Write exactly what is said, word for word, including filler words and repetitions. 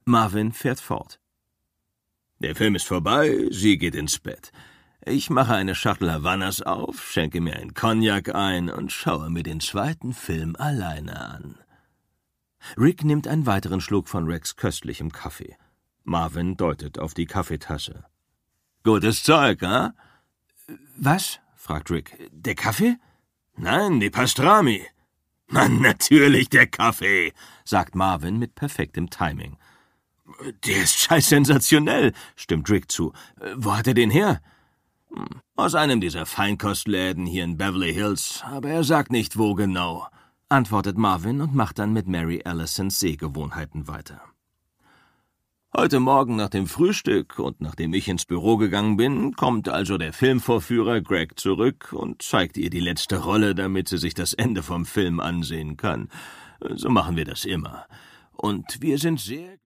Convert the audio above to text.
Marvin fährt fort. »Der Film ist vorbei, sie geht ins Bett. Ich mache eine Schachtel Havannas auf, schenke mir einen Cognac ein und schaue mir den zweiten Film alleine an.« Rick nimmt einen weiteren Schluck von Rex köstlichem Kaffee. Marvin deutet auf die Kaffeetasse. »Gutes Zeug, eh?« »Was?« fragt Rick. »Der Kaffee?« »Nein, die Pastrami.« »Mann, natürlich der Kaffee«, sagt Marvin mit perfektem Timing. »Der ist scheiß sensationell«, stimmt Rick zu. »Wo hat er den her?« »Aus einem dieser Feinkostläden hier in Beverly Hills, aber er sagt nicht, wo genau«, antwortet Marvin und macht dann mit Mary Allisons Sehgewohnheiten weiter. »Heute Morgen nach dem Frühstück und nachdem ich ins Büro gegangen bin, kommt also der Filmvorführer Greg zurück und zeigt ihr die letzte Rolle, damit sie sich das Ende vom Film ansehen kann. So machen wir das immer. Und wir sind sehr